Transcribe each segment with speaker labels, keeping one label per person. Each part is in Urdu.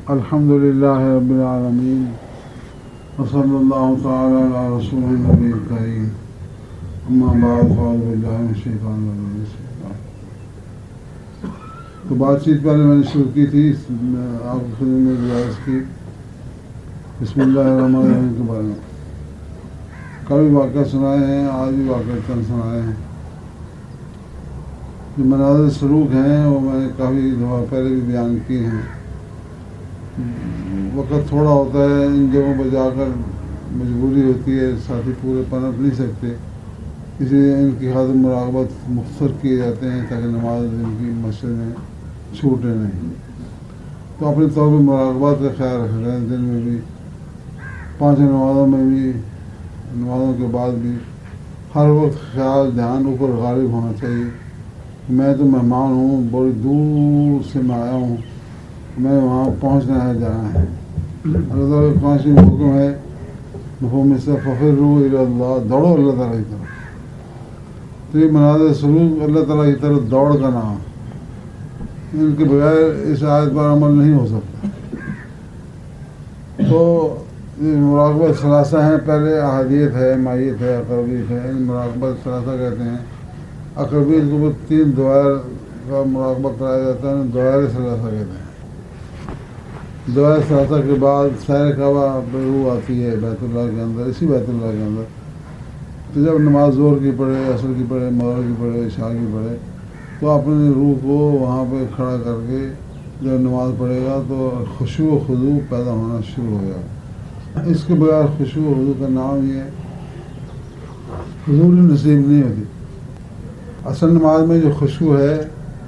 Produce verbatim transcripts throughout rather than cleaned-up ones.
Speaker 1: الحمد للہ رب العالمین وصلی اللہ تعالی علی رسول النبی الکریم اما بعد فاعوذ باللہ من الشیطان الرجیم. تو بات چیت پہلے میں نے شروع کی تھی آپ کی خدمت میں گزارش کی بسم اللہ الرحمن الرحیم کے بارے میں. کل بھی واقعہ سنائے ہیں، آج بھی واقعہ چند سنائے ہیں. جو مناظر سلوک ہیں وہ میں نے کافی دفعہ پہلے بھی بیان کیے ہیں. وقت تھوڑا ہوتا ہے، ان جگہوں پہ جا کر مجبوری ہوتی ہے، ساتھی پورے پنپ نہیں سکتے، اس لیے ان کی خاطر مراقبت مختصر کیے جاتے ہیں تاکہ نماز ان کی مسجد میں چھوٹے نہیں. تو اپنے طور پہ مراقبات کا خیال رکھ رہے ہیں، دن میں بھی، پانچ نمازوں میں بھی، نمازوں کے بعد بھی ہر وقت خیال دھیان اوپر غالب ہونا چاہیے. میں تو مہمان ہوں، بڑی دور سے میں آیا ہوں، میں وہاں پہنچنا ہے، جانا ہے. اللہ تعالیٰ کا قرآن شریف حکم ہے مفہوم سے ففروا الی اللہ، دوڑو اللہ تعالیٰ کی طرف. تو یہ مناظر سلوک اللہ تعالیٰ کی طرف دوڑ کا نام، ان کے بغیر اس آیت پر عمل نہیں ہو سکتا. تو یہ مراقبت ثلاثہ ہیں، پہلے احادیت ہے، مائیت ہے، اقربیت ہے. ان مراقبت ثلاثہ کہتے ہیں. اقربیت کو تین دوائر کا مراقبہ کرایا جاتا ہے، دوائر ثلاثہ کہتے ہیں. دوائر ثلاثہ کے بعد سیر کعبہ پہ روح آتی ہے بیت اللہ کے اندر، اسی بیت اللہ کے اندر. تو جب نماز ظہر کی پڑھے، عصر کی پڑھے، مغرب کی پڑھے، عشاء کی پڑھے، تو اپنی روح کو وہاں پہ کھڑا کر کے جب نماز پڑھے گا تو خشوع و خضوع پیدا ہونا شروع ہو جائے گا. اس کے بغیر خشوع و خضوع کا نام یہ حضور نصیب نہیں ہوتی. اصل نماز میں جو خشوع ہے،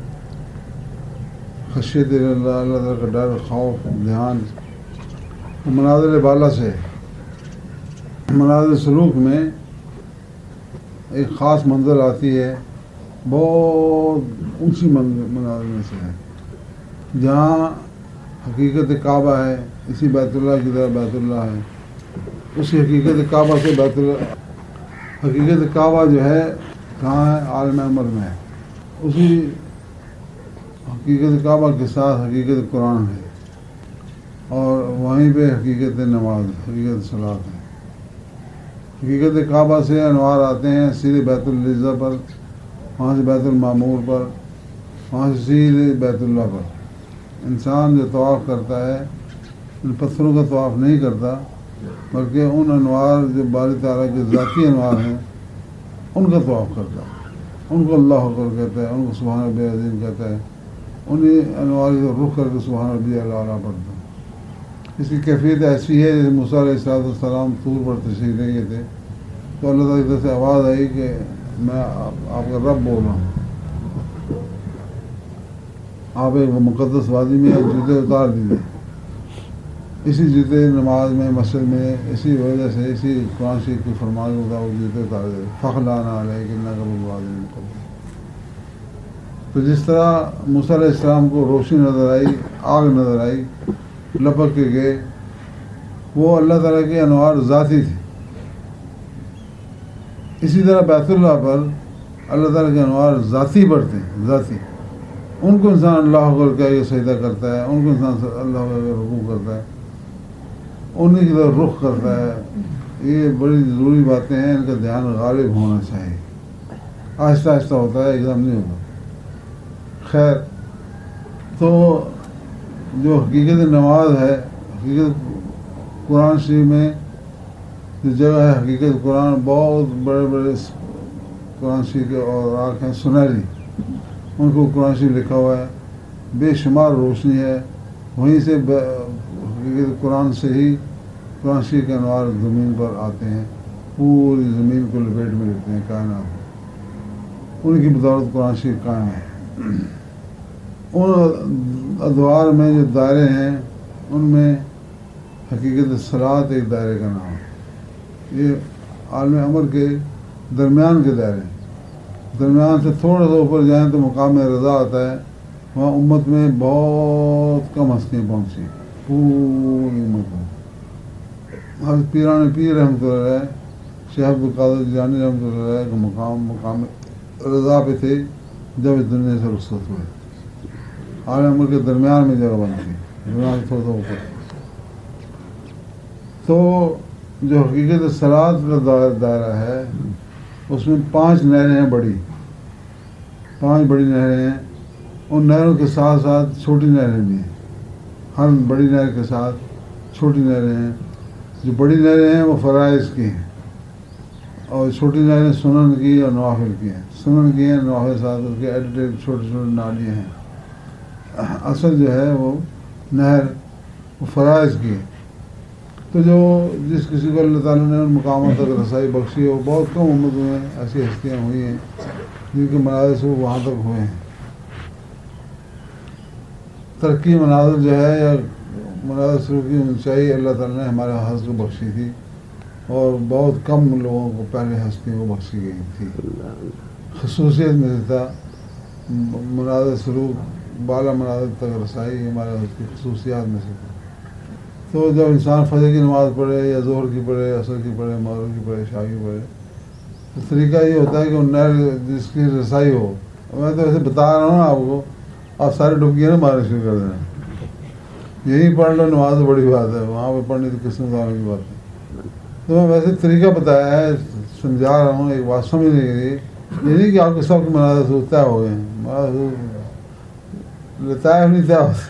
Speaker 1: خشیت اللہ، اللہ تعالیٰ کا ڈر، خوف، دھیان، مناظر بالا سے. مناظر سلوک میں ایک خاص منزل آتی ہے، بہت اونچی مناظر میں سے ہے، جہاں حقیقت کعبہ ہے. اسی بیت اللہ کی طرح بیت اللہ ہے. اسی حقیقت کعبہ سے بیت اللہ، حقیقت کعبہ جو ہے کہاں ہے؟ عالم عمر میں ہے. اسی حقیقت کعبہ کے ساتھ حقیقت قرآن ہے، اور وہیں پہ حقیقت نماز، حقیقت صلاۃ ہے. حقیقت کعبہ سے انوار آتے ہیں سیدھے بیت العزہ پر، وہاں سے بیت المعمور پر، وہاں سے سیدھے بیت اللہ پر. انسان جو طواف کرتا ہے ان پتھروں کا طواف نہیں کرتا، بلکہ ان انوار جو باری تعالیٰ کے ذاتی انوار ہیں ان کا طواف کرتا ہے. ان کو اللہ اکبر کہتا ہے، ان کو سبحان ربی عظیم کہتا ہے. انہیں انوار کو رخ کر کے سبحان ربی اعلیٰ پڑھتا ہے. اس کی کیفیت ایسی ہے جیسے موسیٰ علیہ السلام طور پر تشریف لے گئے تھے، تو اللہ تعالیٰ کی طرف سے آواز آئی کہ میں آپ کا رب بول رہا ہوں. آپ ایک مقدس وادی میں جوتے اتار دیجیے. اسی جوتے نماز میں، مسجد میں، اسی وجہ سے، اسی قرآن شریف کے فرمان کے مطابق جوتے اتار دیتے. فخلانا علیہ انک بالوادی المقدس. تو جس طرح موسیٰ علیہ السلام کو روشنی نظر آئی، آگ نظر آئی، لپک کے گئے، وہ اللہ تعالیٰ کے انوار ذاتی تھے. اسی طرح بیت اللہ پر اللہ تعالیٰ کے انوار ذاتی بڑھتے ہیں، ذاتی. ان کو انسان اللہ اکبر کہہ کے سجدہ کرتا ہے، ان کو انسان اللہ اکبر کے رکوع کرتا ہے، انہیں کی طرف رخ کرتا ہے. یہ بڑی ضروری باتیں ہیں، ان کا دھیان غالب ہونا چاہیے. آہستہ آہستہ ہوتا ہے، ایک دم نہیں ہوتا. خیر، تو جو حقیقت نماز ہے، حقیقت قرآن شریف میں جو جگہ ہے، حقیقت قرآن، بہت بڑے بڑے قرآن شریف کے اوراق ہیں سنہری، ان کو قرآن شریف لکھا ہوا ہے. بے شمار روشنی ہے. وہیں سے حقیقت قرآن سے ہی قرآن شریف کے انوار زمین پر آتے ہیں، پوری زمین کو لپیٹ میں لیتے ہیں، کائنات. ان کی بدولت قرآن شریف قائم ہے. ان ادوار میں جو دائرے ہیں ان میں حقیقت صلاۃ ایک دائرے کا نام ہے. یہ عالم امر کے درمیان کے دائرے ہیں. درمیان سے تھوڑا سا اوپر جائیں تو مقام رضا آتا ہے. وہاں امت میں بہت کم ہستیاں پہنچی، پوری امت میں. حضرت پیران پیر رحمۃ اللہ علیہ، شیخ عبد القادر جیلانی رحمۃ اللہ علیہ کا مقام مقام رضا پہ تھے جب اس دنیا سے رخصت ہوئے. عالم امر کے درمیان میں جگہ بنتی. گناہ سے تھوڑا سا اوپر. تو جو حقیقت صلاۃ کا دائرہ ہے اس میں پانچ نہریں ہیں بڑی، پانچ بڑی نہریں ہیں. ان نہروں کے ساتھ ساتھ چھوٹی نہریں بھی ہیں. ہر بڑی نہر کے ساتھ چھوٹی نہریں ہیں. جو بڑی نہریں ہیں وہ فرائض کی ہیں اور چھوٹی نہریں سنن کی اور نوافل کی ہیں. سنن کی ہیں، نوافل ساتھ اس کے ایڈیٹیڈ چھوٹے چھوٹے نالیاں ہیں. اصل جو ہے وہ نہر وہ فرائض کی ہے. تو جو جس کسی کو اللہ تعالیٰ نے ان مقامات تک رسائی بخشی ہو، بہت کم امتوں میں ایسی ہستیاں ہوئی ہیں جن کے مناظر سے وہاں تک ہوئے ہیں. ترقی مناظر جو ہے یا مناظر شروع کی اونچائی اللہ تعالیٰ نے ہمارے حضرت کو بخشی تھی اور بہت کم لوگوں کو پہلے ہستیوں کو بخشی گئی تھی. خصوصیت میں سے تھا مناظر شروع، بالا مناظر تک رسائی ہمارے حضرت کی خصوصیات میں سے تھی. تو جب انسان فجر کی نماز پڑھے یا ظہر کی پڑھے، عصر کی پڑھے، مغرب کی پڑھے، عشاء کی پڑھے، تو طریقہ یہ ہوتا ہے کہ وہ نہر جس کی رسائی ہو. میں تو ایسے بتا رہا ہوں آپ کو، آپ سارے ڈبکیاں نہ مارنا شروع کر دیں. یہی پڑھ لو نماز بڑی بات ہے، وہاں پہ پڑھنے کی قسمت آنے کی بات ہے. تو میں ویسے طریقہ بتایا ہے، سمجھا رہا ہوں. ایک بات سمجھ نہیں گئی، یہ نہیں کہ آپ کے سب کے مناظر سے طے ہو گئے ہیں. لطائف نہیں طے ہوتے.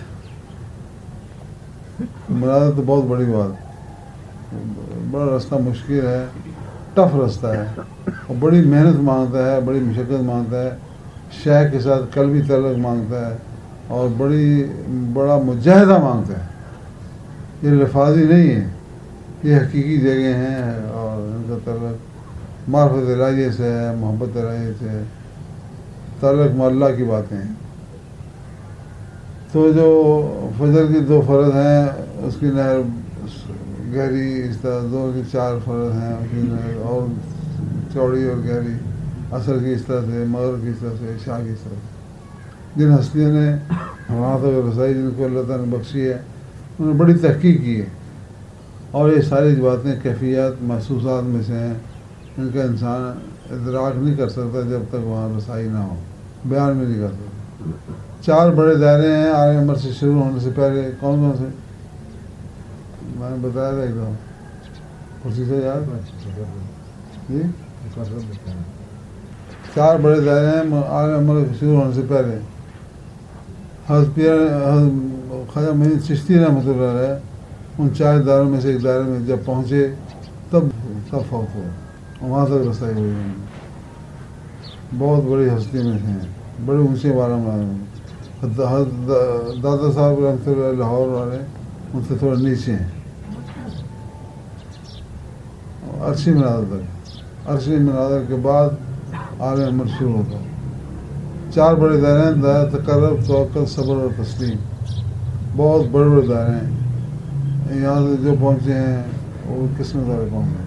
Speaker 1: مناظر تو بہت بڑی بات، بڑا راستہ مشکل ہے، ٹف راستہ ہے اور بڑی محنت مانگتا ہے، بڑی مشقت مانگتا ہے، شیخ کے ساتھ قلبی تعلق مانگتا ہے اور بڑی بڑا مجاہدہ مانگتا ہے. یہ لفاظی نہیں ہے، یہ حقیقی جگہ ہیں اور ان کا تعلق معرفت الہیہ سے ہے، محبت الہیہ سے ہے، تعلق میں اللہ کی باتیں ہیں. تو جو فجر کی دو فرض ہیں اس کی نہر گہری، اس طرح دو کی چار فرض ہیں اس کی نہر اور چوڑی اور گہری، عصر کی اس طرح سے، مغرب کی اس طرح سے، عشاء کی اس طرح سے. جن ہستیوں نے وہاں تک رسائی جن کو اللہ تعالیٰ نے بخشی ہے انہوں نے بڑی تحقیق کی ہے اور یہ ساری باتیں کیفیات محسوسات میں سے ہیں ان کا انسان ادراک نہیں کر سکتا جب تک وہاں رسائی نہ ہو، بیان میں نہیں کر سکتا. چار بڑے دائرے ہیں عالم عمر سے شروع ہونے سے پہلے. کون کون سے میں نے بتایا تھا ایک دم اسی سے یاد جی. چار بڑے دائرے ہیں عالم عمر سے شروع ہونے سے پہلے. حضرت پیر خواجہ معین چشتی رحمۃ اللہ علیہ ان چار دائروں میں سے ایک دائرے میں جب پہنچے تب تب فوت ہوا، وہاں تک رسائی ہوئی. بہت بڑی ہستی میں ہیں، بڑے اونچے والا میں. دادا صاحب رحمۃ اللہ لاہور والے ان سے تھوڑا نیچے ہیں. عرشی مناظر تک، عرشی مناظر کے بعد عالم عمر شروع ہوتا ہے. چار بڑے دائرے ہیں، دائرہ تقرب، توکل، صبر اور تسلیم. بہت بڑے بڑے دائرے ہیں. یہاں سے جو پہنچے ہیں وہ قسمت والے پہنچے ہیں.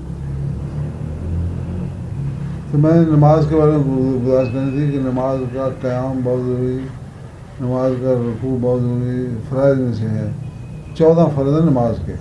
Speaker 1: تو میں نے نماز کے بارے میں گزارش کرنی تھی کہ نماز کا قیام بہت ضروری، نماز کا رکوع بہت ضروری، فرائض میں سے ہے. چودہ فرض ہیں نماز کے،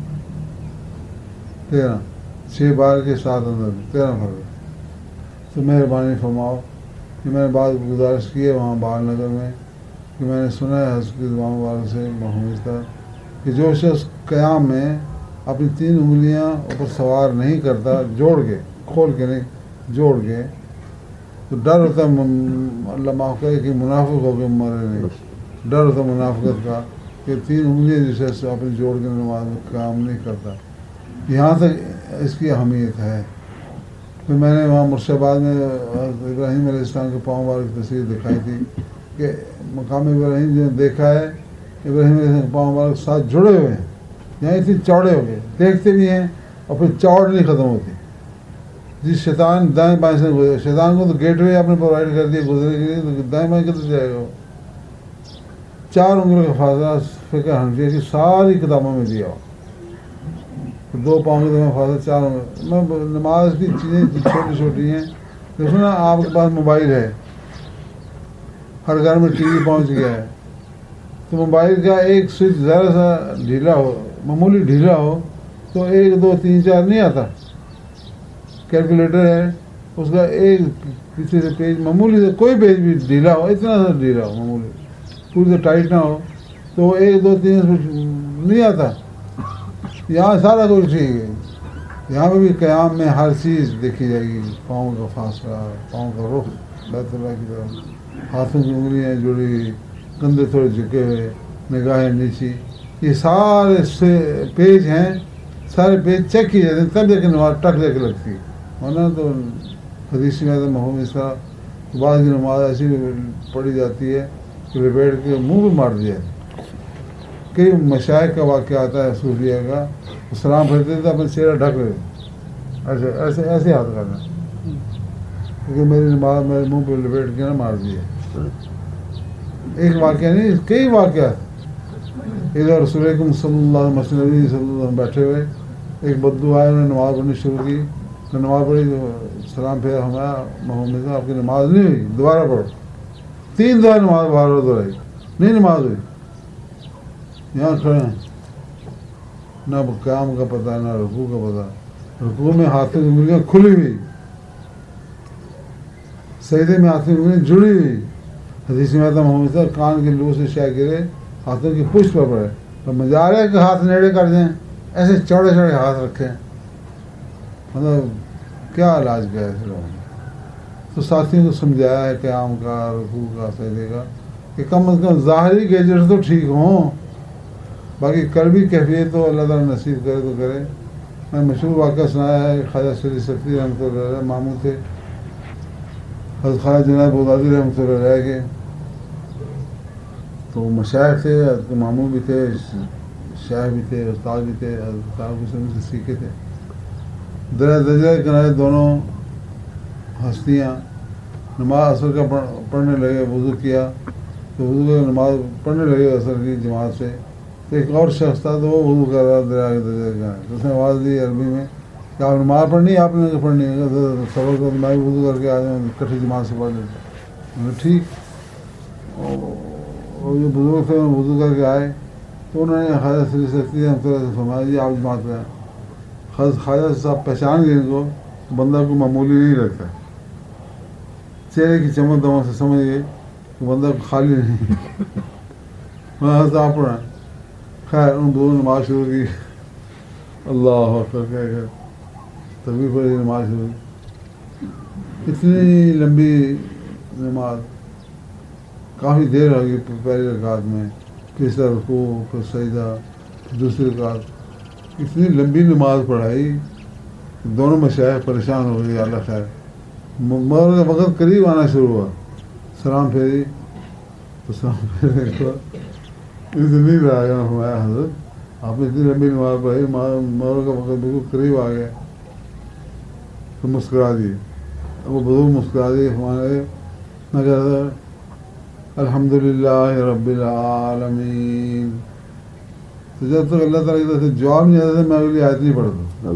Speaker 1: تیرہ، چھ بار کے ساتھ اندر تیرہ فرض. تو مہربانی فرماؤ کہ میں نے بات گزارش کی ہے وہاں بال نگر میں کہ میں نے سنا ہے حضرت کی زبان والوں سے محمود کا کہ جو شخص قیام میں اپنی تین انگلیاں اوپر سوار نہیں کرتا، جوڑ کے، کھول کے نہیں، جوڑ کے، تو ڈر ہوتا ہے اللہ معاف کرے کہ منافق ہو کے مرے نہیں. ڈر ہوتا منافقت کا کہ تین انگلیاں جیسے اپنے جوڑ کے نماز میں کام نہیں کرتا. یہاں تک اس کی اہمیت ہے. پھر میں نے وہاں مرشد آباد میں ابراہیم علیہ السلام کے پاؤں والے کی تصویر دکھائی تھی کہ مقام ابراہیم جو دیکھا ہے ابراہیم علیہ السلام کے پاؤں والے کے ساتھ جڑے ہوئے ہیں، یہاں اتنے چوڑے ہو گئے، دیکھتے بھی ہیں اور پھر چوڑ نہیں ختم ہوتی. جس شیطان دائیں بائیں سے گزرے، شیطان کو تو گیٹ وے آپ نے پرووائڈ کر دیا گزرے کے لیے، تو دائیں بائیں کدھر جائے گا وہ. چار انگلیوں کا فاصلہ فقہ حنفیہ کی ساری کتابوں میں دیا ہو. دو پاؤں کے میں فاصلہ چار انگلی. میں نماز کی چیزیں چھوٹی چھوٹی ہیں. دیکھو نا آپ کے پاس موبائل ہے، ہر گھر میں ٹی وی پہنچ گیا ہے، تو موبائل کا ایک سوئچ ذرا سا ڈھیلا ہو، معمولی ڈھیلا ہو تو ایک دو تین چار نہیں آتا. کیلکولیٹر ہے اس کا ایک پیچھے سے پیج معمولی سے کوئی پیج بھی ڈھیلا ہو، اتنا سا ڈھیلا ہو، معمولی پوری سے ٹائٹ نہ ہو تو ایک دو تین نہیں آتا. یہاں سارا کچھ ٹھیک ہے. یہاں پہ بھی قیام میں ہر چیز دیکھی جائے گی. پاؤں کا فاصلہ, پاؤں کا رخ بیت اللہ کی طرف, ہاتھوں کی انگلیاں جڑی ہوئی, کندھے تھوڑے جھکے ہوئے, نگاہیں نیچی. یہ سارے سے پیج ہیں, سارے پیج چیک کیے جاتے ہیں تب جا کے نماز ٹک جا کے لگتی ہے. ورنہ تو حدیث میں محمود اس طرح بعض کی نماز ایسی پڑھی جاتی ہے کہ لپیٹ کے منہ بھی مار دیا. کئی مشائخ کا واقعہ آتا ہے صوفیہ کا, سلام پھیرتے تھے اپنا چہرہ ڈھک رہے ایسے ایسے ایسے ہاتھ کرنا, کیونکہ میری نماز میرے منہ پہ لپیٹ کے نہ مار دیا. ایک واقعہ نہیں, کئی واقعات. ادھر رسول اکرم صلی اللہ علیہ وسلم صلی اللہ علیہ وسلم بیٹھے ہوئے, ایک بدو آئے, انہوں نے نماز پڑھنی شروع کی. نماز پڑھی تو سلام پھیرا, ہمارا محمد صاحب آپ کی نماز نہیں ہوئی, دوبارہ پڑھو. تین دفعہ نماز بار دہرائی, نہیں نماز ہوئی. یہاں کھڑے ہیں, نہ قیام کا پتہ نہ رکوع کا پتہ. رکوع میں ہاتھوں کی انگلیاں کھلی ہوئی, سجدے میں ہاتھوں کی انگلیاں جڑی ہوئی. حدیث میں آتا محمد صاحب کان کے لو سے شے گرے, ہاتھوں کی پشت پر پڑے. تو مزہ رہا ہے کہ ہاتھ نیڑے کر دیں, ایسے چوڑے چوڑے ہاتھ رکھیں. مطلب کیا علاج کیا ہے لوگوں نے. تو ساتھیوں کو سمجھایا ہے قیام کا, رکوع کا, سجدے کا, کہ کم از کم ظاہری گیجٹ تو ٹھیک ہوں, باقی قلبی کیفیت تو اللہ تعالیٰ نصیب کرے تو کرے. میں مشہور واقعہ سنایا ہے, خواجہ شریف سفتی رحمۃ اللہ علیہ ماموں تھے, حضرت خواجہ جناب بغدادی رحمۃ اللہ علیہ کے. تو مشائخ تھے, ماموں بھی تھے, شیخ بھی تھے, استاد بھی تھے. حضرت صاحب حسین سے سیکھے تھے. دریا دریا کے کنارے دونوں ہستیاں نماز عصر کا پڑھنے لگے. وضو کیا تو وضو کا نماز پڑھنے لگے عصر کی جماعت سے. تو ایک اور شخص تھا, تو وہ وضو کر رہا دریا کے دریا کے کنارے. تو اس نے آواز دی عربی میں کہ آپ نماز پڑھنی ہے, آپ نے پڑھنی ہے. صبر کو میں بھی وضو کر کے آ جاؤں, کٹھی جماعت سے پڑھ لیتا. ٹھیک. اور جو بزرگ تھے وضو کر کے آئے تو انہوں نے خواجہ شریف سفتی ہم سے فرمایا جی آپ جماعت میں. خواجہ صاحب پہچان گئے ان کو, بندہ کو معمولی نہیں لگتا. چہرے کی چمک دمک سے سمجھ گئے کہ بندہ خالی نہیں. میں آپ پڑھا. خیر ان دونوں نماز شروع کی. اللہ اکبر کہہ کر تبھی پڑھی نماز شروع کی. اتنی لمبی نماز, کافی دیر ہو گئی. پہلی رکعت میں تیسرا رکوع, پھر سجدہ, دوسری رکعت. اتنی لمبی نماز پڑھائی, دونوں مشائخ پریشان ہو گئی. اللہ خیر. مغرب کا وقت قریب آنا شروع ہوا. سلام پھیری تو سلام پھیرنے کے بعد اتنی رہا ہمارا حضرت آپ نے اتنی لمبی نماز پڑھائی, مغرب کا وقت بالکل قریب آ گیا. تو مسکرا دیے. وہ بزرگ مسکرا دیے. ہمارے میں کہتا الحمد للہ رب العالمین. تو جب تک اللہ تعالیٰ کی طرف سے جواب نہیں آتا میں اگلی آیت نہیں پڑھتا.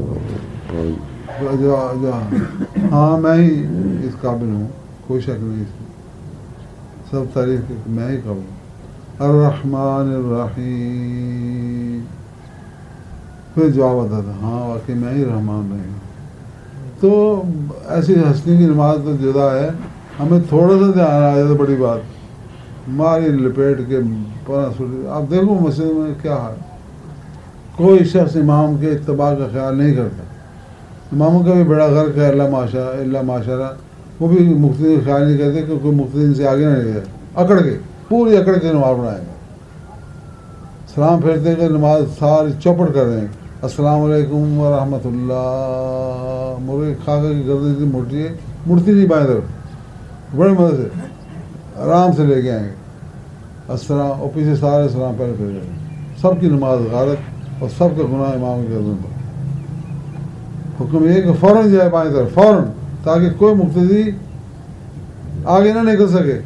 Speaker 1: جو جو ہاں میں ہی اس قابل ہوں, کوئی شک نہیں اس میں, سب تعریف میں ہی قابل ہوں. الرحمن الرحیم. پھر جواب آتا تھا ہاں واقعی میں ہی رحمان رحیم. تو ایسی ہنسنے کی نماز تو جدا ہے. ہمیں تھوڑا سا دھیان آ جائے تو بڑی بات, ماری لپیٹ کے پورا سوٹ. آپ دیکھو مسجد میں کیا حال, کوئی شخص امام کے اتباع کا خیال نہیں کرتا. اماموں کا بھی بڑا غرق ہے اللہ ماشاء اللہ ماشاءاللہ. وہ بھی مقتدی کا خیال نہیں کرتے کہ کوئی مقتدی ان سے آگے نہ لے جائے. اکڑ کے پوری اکڑ کے نماز پڑھائیں گے. سلام پھیرتے کہ نماز ساری چوپٹ کر دیں گے. السلام علیکم ورحمۃ اللہ. مرغے کھا کر کی گردن اتنی موٹی ہے, مڑتی نہیں بائیں طرف, بڑے مزے سے آرام سے لے کے آئیں گے. السلام, اور پیچھے سارے سلام پہلے پھیر جائیں گے. سب کی نماز غارت اور سب کا گناہ امام کی گردن پر. حکم یہ کہ فوراً جائے بائیں طرف, فوراً, تاکہ کوئی مقتدی آگے نہ نکل سکے.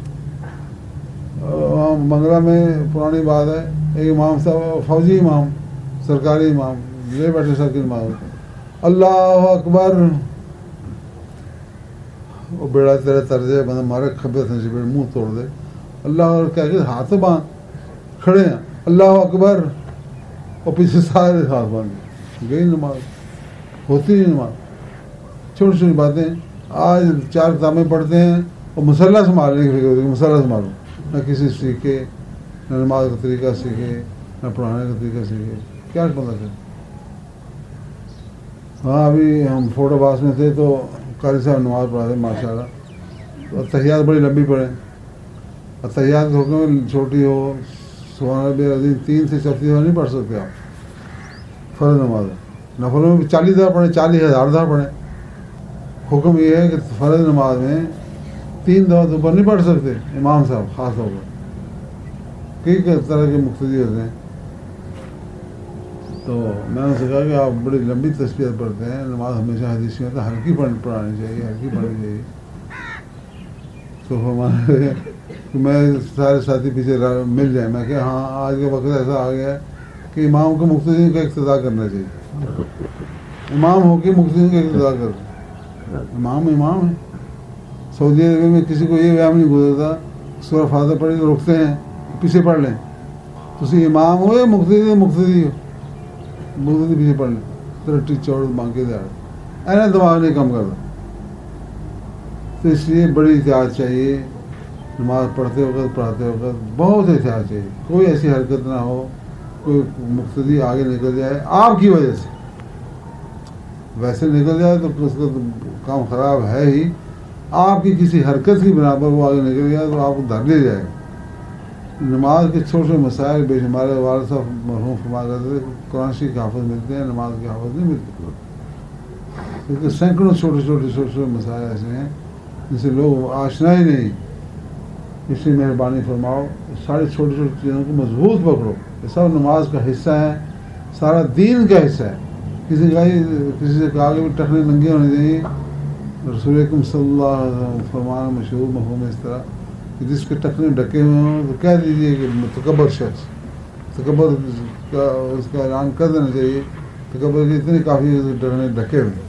Speaker 1: منگلہ میں پرانی بات ہے, ایک امام صاحب فوجی امام, سرکاری امام, یہ بیٹھے سب کی نماز. اللہ اکبر. وہ بیڑا تیرے طرزے بندہ مارے کھبے سے منہ توڑ دے. اللہ اور کہہ کے ہاتھ باندھ کھڑے ہیں. اللہ اکبر, اور پیچھے سارے ہاتھ باندھ گئی نماز. ہوتی نہیں نماز. چھوٹی چھوٹی باتیں. آج چار کتابیں پڑھتے ہیں اور مسلح سنبھالنے کی فکر ہوتی ہے, مسلح سنبھالوں, نہ کسی سیکھے نہ نماز کا طریقہ سیکھے نہ پڑھانے کا طریقہ سیکھے، کیا پتہ کرے؟ ہاں ابھی ہم فوٹو باس میں تھے تو قاری صاحب نماز پڑھاتے ماشاء اللہ، اور تحیات بڑی لمبی پڑھیں، اور تحیات کے حکم چھوٹی ہو، سبحان ربی العظیم تین سے چوتھی دفعہ نہیں پڑھ سکتے آپ، فرض نماز ہے۔ نفلوں میں بھی چالیس دفعہ پڑھیں، چالیس ہزار دفعہ پڑھیں۔ حکم یہ ہے کہ فرض نماز میں تین دفعہ تو اوپر نہیں پڑھ سکتے امام صاحب، خاص طور پر کئی طرح کے مقتدی ہوتے ہیں۔ تو میں نے کہا کہ آپ بڑی لمبی تسبیحات پڑھتے ہیں، نماز ہمیشہ حدیث میں تو ہلکی پڑھانی چاہیے، ہلکی پڑھنی چاہیے۔ تو ہمارے میں سارے ساتھی پیچھے مل جائیں، میں کہ ہاں آج کا وقت ایسا آ گیا ہے کہ امام کو مقتدی کا اقتداء کرنا چاہیے، امام ہو کے مقتدی کا اقتداء کرنا، امام امام ہے۔ سعودی عربیہ میں کسی کو یہ وہم نہیں گزرتا سورہ فاتحہ پڑھی تو رکتے ہیں پیچھے پڑھ لیں، تو اسی امام ہو یا مقتدی مقتدی ہو، مقتدی پیچھے پڑھ لیں، ترٹی چوڑ مانگ کے دے اینا دماغ نہیں کم کرتا۔ تو اس لیے بڑی احتیاط چاہیے، نماز پڑھتے وقت پڑھاتے وقت بہت احتیاط چاہیے، کوئی ایسی حرکت نہ ہو کوئی مقتدی آگے نکل جائے آپ کی وجہ سے، ویسے نکل جائے تو اس کا کام خراب ہے ہی، آپ کی کسی حرکت کی بنا پر وہ آگے نکل جائے تو آپ کو دھر لے جائے گا۔ نماز کے چھوٹے مسائل بے شمار والد صاحب مرحوم فرما کرتے تھے، قرآن شریف کے حافظ ملتے ہیں، نماز کے حافظ نہیں ملتے، کیونکہ سینکڑوں چھوٹے چھوٹے چھوٹے چھوٹے مسائل ایسے ہیں جن سے لوگ آشنا ہی نہیں۔ اس لیے مہربانی فرماؤ ساری چھوٹی چھوٹی چیزوں کو مضبوط پکڑو، یہ سب نماز کا حصہ ہے، سارا دین کا حصہ ہے۔ کسی کا کسی سے کہا کہ ٹخنے ننگے ہونے چاہیے، رسول اکرم صلی اللہ علیہ وسلم فرمانا مشہور مفہوم اس طرح کہ جس کے ٹخنے ڈھکے ہوئے ہوں تو کہہ دیجیے کہ تکبر شخص، تکبر کا اس کا اعلان کر دینا چاہیے، تکبر کے اتنے کافی ٹخنے ڈھکے ہوئے۔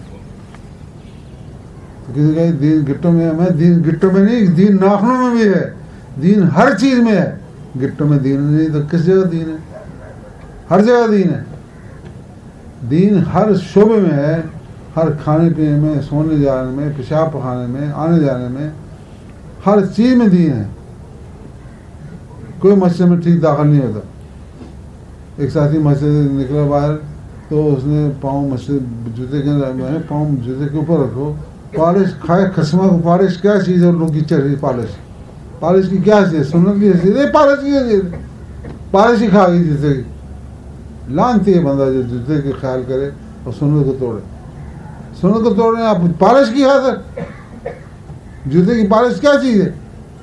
Speaker 1: تو کسی کا دین گٹوں میں ہے، میں دین گٹوں میں نہیں، دین ناخنوں میں بھی ہے، دین ہر چیز میں ہے، گٹوں میں دین نہیں تو کس جگہ دین ہے؟ ہر جگہ دین ہے، دین ہر شعبے میں ہے، ہر کھانے پینے میں، سونے جانے میں، پیشاب پخانے میں، آنے جانے میں، ہر چیز میں دین ہے۔ کوئی مسجد میں ٹھیک داخل نہیں ہوتا۔ ایک ساتھی مسجد نکلا باہر تو اس نے پاؤں مسجد جوتے کے اندر، پاؤں جوتے کے اوپر رکھو، پالش کھائے خسمہ کو، پالش کیا چیز ہے؟ لوگ کی چڑھ رہی پالش، پالش کی کیا چیز ہے؟ سنت کی حیثیت ہے، پالش کی حیثیت ہے، پالش ہی کھا گئی جوتے کی۔ لانتی ہے بندہ جو جوتے کے خیال کرے اور سنت کو توڑے، سنت کو توڑ رہے ہیں آپ پالش کی خاطر، جوتے کی پالش کیا چیز ہے؟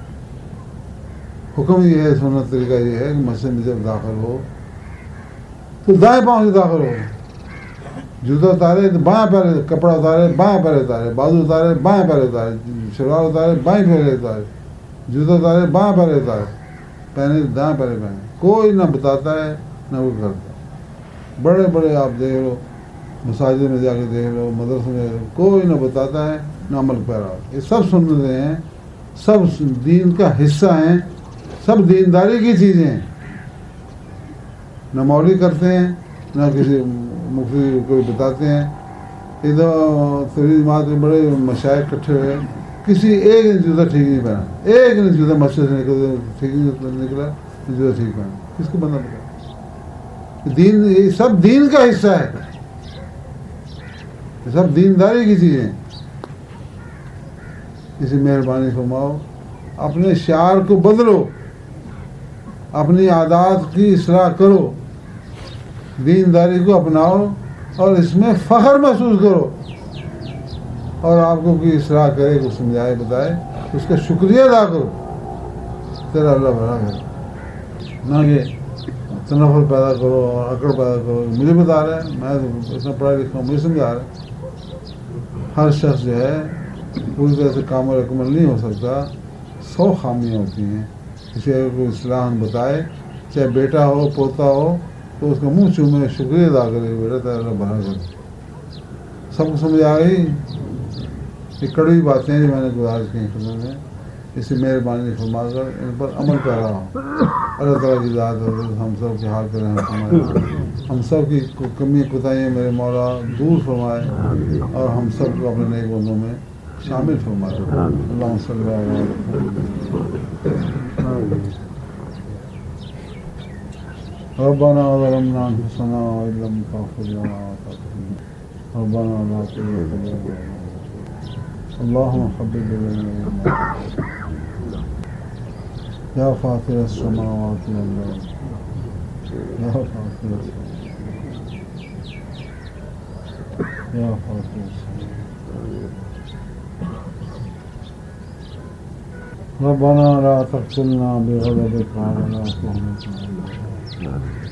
Speaker 1: حکم یہ ہے، سنت طریقہ یہ ہے کہ مسجد میں جب داخل ہو تو دائیں پاؤں سے داخل ہو، جوتا اتارے تو بائیں پیر، کپڑا اتارے بائیں پیر اتارے، بازو اتارے بائیں پیر اتارے، شلوار اتارے بائیں پیر اتارے، جوتا اتارے بائیں پیر اتارے، پہنے دائیں پیر پہنے۔ کوئی نہ بتاتا ہے نہ وہ کرتا۔ بڑے بڑے آپ دیکھ لو، مساجد میں جا کے دیکھ لو، مدرسے میں، کوئی نہ بتاتا ہے نہ عمل پیرا۔ یہ سب سنتیں ہیں، سب دین کا حصہ ہیں، سب دینداری کی چیزیں ہیں۔ نہ مولوی کرتے ہیں نہ کسی مفتی کوئی بتاتے ہیں۔ ادھر تبلیغ جماعت کے بڑے مشائخ اکٹھے ہوئے، کسی ایک نے جوتا ٹھیک نہیں پہنا، ایک نے جوتا مسجد سے نکلا ٹھیک نہیں نکلا، جوتا ٹھیک پہنا، کس کو بندہ بتا؟ دین یہ سب دین کا حصہ ہے، یہ سب دینداری کی چیزیں۔ اسی مہربانی فرماؤ اپنے شعار کو بدلو، اپنی عادات کی اصلاح کرو، دینداری کو اپناؤ اور اس میں فخر محسوس کرو، اور آپ کو کوئی اصلاح کرے، کو سمجھائے بتائے، اس کا شکریہ ادا کرو، تیرا اللہ بھلا کرے، نہ کہ تنفر پیدا کرو اور اکڑ پیدا کرو۔ مجھے بتا رہے ہیں، میں اتنا پڑھا لکھا ہوں، مجھے سمجھا رہے ہیں ہر شخص جو ہے پوری طرح سے کامل اکمل نہیں ہو سکتا، سو خامیاں ہوتی ہیں۔ کسی اگر کوئی اصلاح بتائے، چاہے بیٹا ہو پوتا ہو، تو اس کا منہ چومے، شکریہ ادا کرے، بیٹا تیرا اللہ بھلا کرے۔ سب کو سمجھ آ گئی؟ یہ کڑوی باتیں ہیں جو میں نے گزارش کی خدمت میں، اس سے مہربانی فرما کر ان پر عمل کر رہا ہوں۔ اللہ تعالیٰ کی ذات حضرت ہم سب کے حال کریں، ہم سب کی کمی کوتاہیاں میرے مولا دور فرمائے اور ہم سب کو اپنے نیک بندوں میں شامل فرمائے۔ اللہم صلی اللہ علیہ وسلم۔ ربنا ظلمنا أنفسنا وإن لم تغفر لنا وترحمنا ربنا لا تزغ قلوبنا اللهم حبب إلينا الإيمان يا فاطر السماوات والأرض يا فاطر السماوات يا فاطر السماوات ربنا لا تقتلنا بغضبك على تهمتنا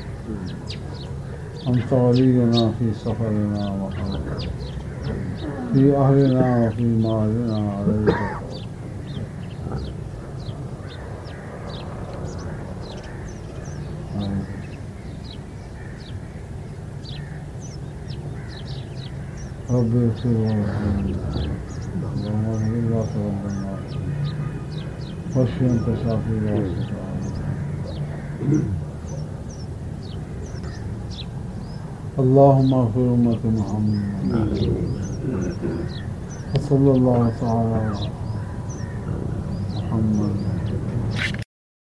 Speaker 1: أنت ولينا في سفرنا وحربنا في أهلنا وفي مالنا عليك رب اغفر وارحمنا اللهم اهدنا إلى صراط الناس واشف أنت شافي لا شفاء اللهم اغفر أمة محمد وصلى الله تعالى